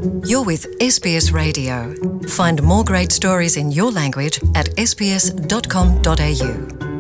You're with SBS Radio. Find more great stories in your language at sbs.com.au.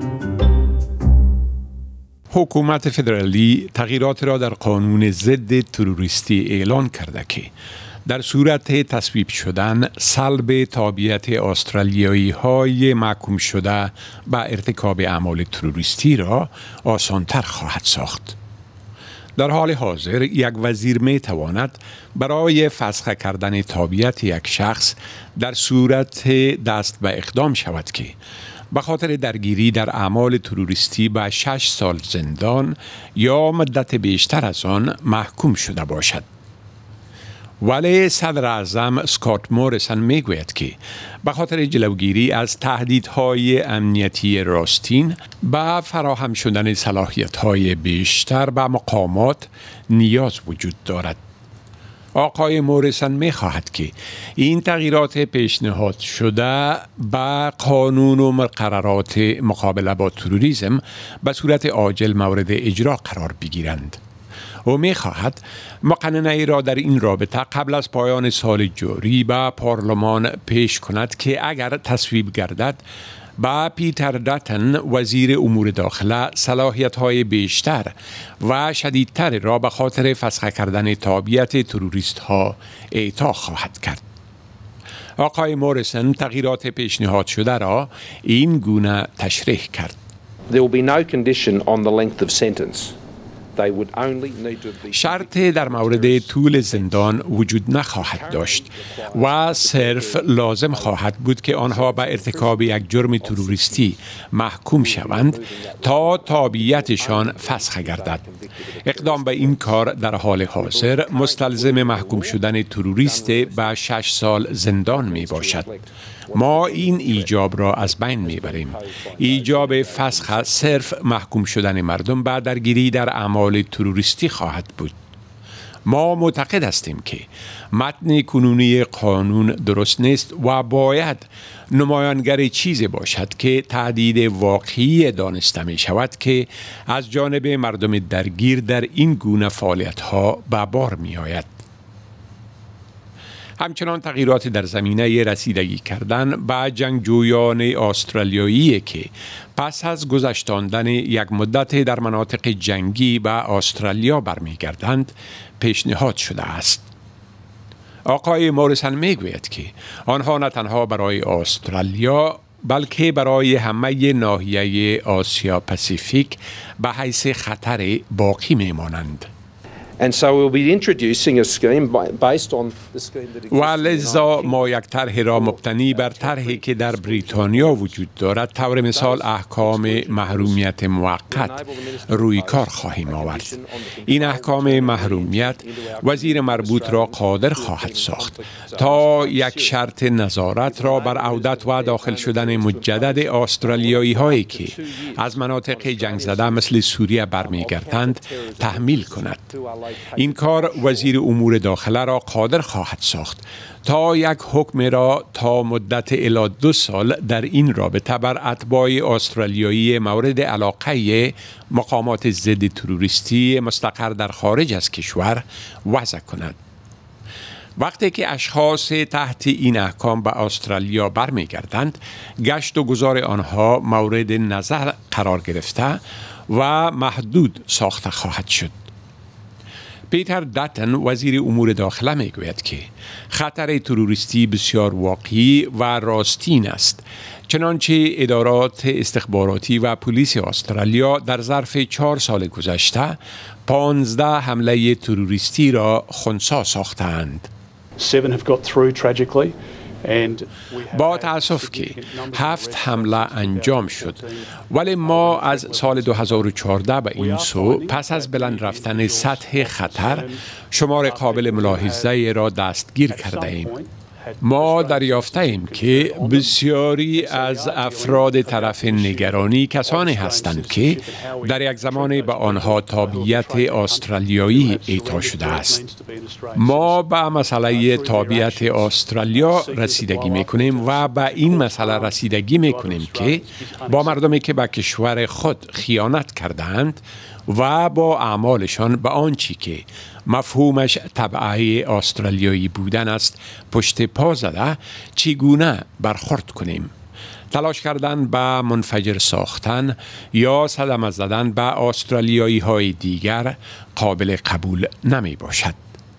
حکومت فدرالی تغییرات را در قانون ضد تروریستی اعلان کرده که در صورت تصویب شدن سلب تابعیت استرالیایی های محکوم شده به ارتکاب اعمال تروریستی را آسان‌تر خواهد ساخت. در حال حاضر یک وزیر می تواند برای فسخ کردن تابعیت یک شخص در صورت دست به اقدام شود که به خاطر درگیری در اعمال تروریستی به 6 سال زندان یا مدت بیشتر از آن محکوم شده باشد. ولی صدر اعظم اسکات موریسن میگوید که به خاطر جلوگیری از تهدیدهای امنیتی راستین به فراهم شدن صلاحیت‌های بیشتر به مقامات نیاز وجود دارد. آقای موریسن می‌خواهد که این تغییرات پیشنهاد شده به قانون و مقررات مقابله با تروریسم به صورت عاجل مورد اجرا قرار بگیرند. او می‌خواهد مقننه را در این رابطه قبل از پایان سال جاری به پارلمان پیش کند که اگر تصویب گردد با پیتر داتن وزیر امور داخله صلاحیت‌های بیشتر و شدیدتر را به خاطر فسخ کردن تابعیت تروریست‌ها اعطا خواهد کرد. آقای موریسن تغییرات پیشنهاد شده را این گونه تشریح کرد. There will be no condition on the length of sentence. شرط در مورد طول زندان وجود نخواهد داشت و صرف لازم خواهد بود که آنها به ارتکاب یک جرم تروریستی محکوم شوند تا تابعیتشان فسخ گردد. اقدام به این کار در حال حاضر مستلزم محکوم شدن تروریست به 6 سال زندان می باشد. ما این ایجاب را از بین میبریم. ایجاب فسخ صرف محکوم شدن مردم به درگیری در اعمال تروریستی خواهد بود. ما معتقد هستیم که متن کنونی قانون درست نیست و باید نمایانگر چیزی باشد که تهدید واقعی دانسته می شود که از جانب مردم درگیر در این گونه فعالیت‌ها به بار می آید. همچنان تغییرات در زمینه رسیدگی کردن به جنگجویان استرالیایی که پس از گذشتاندن یک مدت در مناطق جنگی به استرالیا برمیگردند پیشنهاد شده است. آقای موریسن میگوید که آنها نه تنها برای استرالیا بلکه برای همه ناحیه آسیا پاسیفیک به حیث خطر باقی میمانند. And so we'll be introducing a scheme based on the scheme that exists. ولذا ما یک طرح را مبتنی بر طرحی که در بریتانیا وجود دارد طور مثال احکام محرومیت موقت روی کار خواهیم آورد. این احکام محرومیت وزیر مربوط را قادر خواهد ساخت تا یک شرط نظارت را بر عودت و داخل شدن مجدد استرالیایی هایی که از مناطق جنگ زده مثل سوریه برمیگردند تحمیل کند. این کار وزیر امور داخله را قادر خواهد ساخت تا یک حکم را تا مدت الی 2 سال در این رابطه بر اتباع استرالیایی مورد علاقه مقامات ضد تروریستی مستقر در خارج از کشور وضع کند. وقتی که اشخاص تحت این احکام به استرالیا برمیگردند، گشت و گذار آنها مورد نظر قرار گرفته و محدود ساخته خواهد شد. پیتر داتن وزیر امور داخله میگوید که خطر تروریستی بسیار واقعی و راستین است، چنانچه ادارات استخباراتی و پلیس استرالیا در ظرف 4 سال گذشته 15 حمله تروریستی را خنثی ساختند. 7 have got through tragically. با تأسف که 7 حمله انجام شد، ولی ما از سال 2014 به این سو پس از بلند رفتن سطح خطر شمار قابل ملاحظه را دستگیر کرده ایم. ما دریافته ایم که بسیاری از افراد طرف نگرانی کسانی هستند که در یک زمانی به آنها تابعیت استرالیایی اعطا شده است. ما به مسئله تابعیت استرالیا رسیدگی میکنیم و به این مسئله رسیدگی میکنیم که با مردمی که به کشور خود خیانت کردند و با اعمالشان به آنچه که مفهومش تبعه استرالیایی بودن است پشت پا زده چگونه برخورد کنیم. تلاش کردن به منفجر ساختن یا صدمه زدن به استرالیایی های دیگر قابل قبول نمی باشد.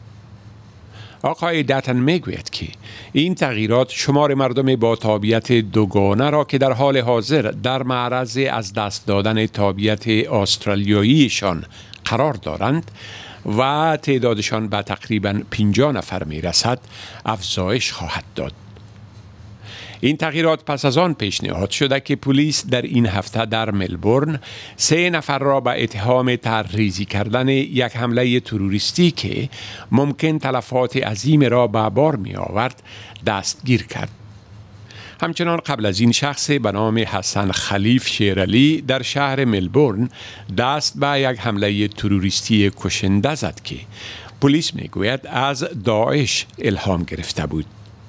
آقای داتن میگوید که این تغییرات شمار مردم با تابعیت دوگانه را که در حال حاضر در معرض از دست دادن تابعیت استرالیاییشان قرار دارند و تعدادشان به تقریباً 50 نفر می رسد افزایش خواهد داد. این تغییرات پس از آن پیشنهاد شده که پلیس در این هفته در ملبورن 3 نفر را به اتهام طرحریزی کردن یک حمله تروریستی که ممکن تلفات عظیم را به بار می آورد دستگیر کرد. همچنان قبل از این شخص به نام حسن خلیف شیرعلی در شهر ملبورن دست به یک حمله تروریستی کشنده زد که پلیس می گوید از داعش الهام گرفته بود.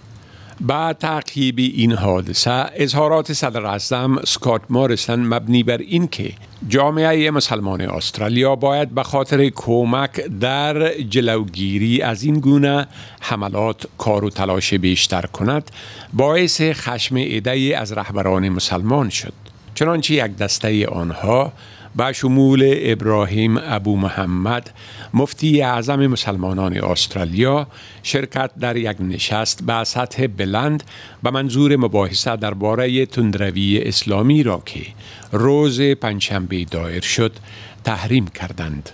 با تعقیب این حادثه اظهارات صدر اعظم اسکات موریسن مبنی بر این که جامعه مسلمان استرالیا باید به خاطر کمک در جلوگیری از این گونه حملات کار و تلاش بیشتر کند باعث خشم عده‌ای از رهبران مسلمان شد. چنانچه یک دسته آنها با شمول ابراهیم ابو محمد مفتی اعظم مسلمانان استرالیا شرکت در یک نشست به سطح بلند به منظور مباحثه درباره تندروی اسلامی را که روز پنجشنبه دایر شد تحریم کردند.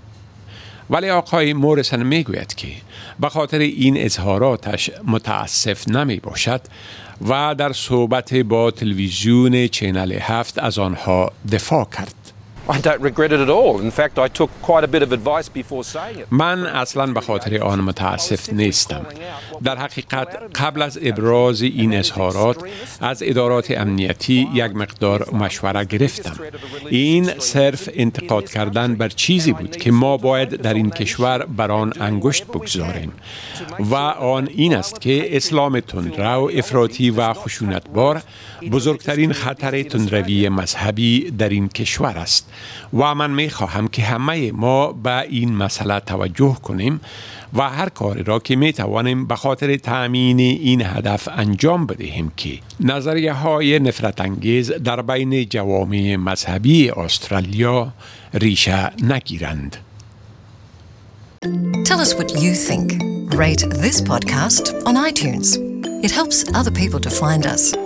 ولی آقای موریسن میگوید که به خاطر این اظهاراتش متاسف نمی باشد و در صحبت با تلویزیون چینل 7 از آنها دفاع کرد. I don't regret it at all. In fact, I took quite a bit of advice before saying it. من اصلا به خاطر آن متاسف نیستم. در حقیقت قبل از ابراز این اظهارات از ادارات امنیتی یک مقدار مشوره گرفتم. این صرف انتقاد کردن بر چیزی بود که ما باید در این کشور بر آن انگشت بگذاریم و آن این است که اسلام تندرو، افراطی و خشونتبار بزرگترین خطر تندروی مذهبی در این کشور است و من می خواهم که همه ما به این مسئله توجه کنیم و هر کاری را که می توانیم به خاطر تأمین این هدف انجام بدهیم که نظریه های نفرت انگیز در بین جوامع مذهبی استرالیا ریشه نگیرند. Tell us what you think. Rate this podcast on iTunes. It helps other people to find us.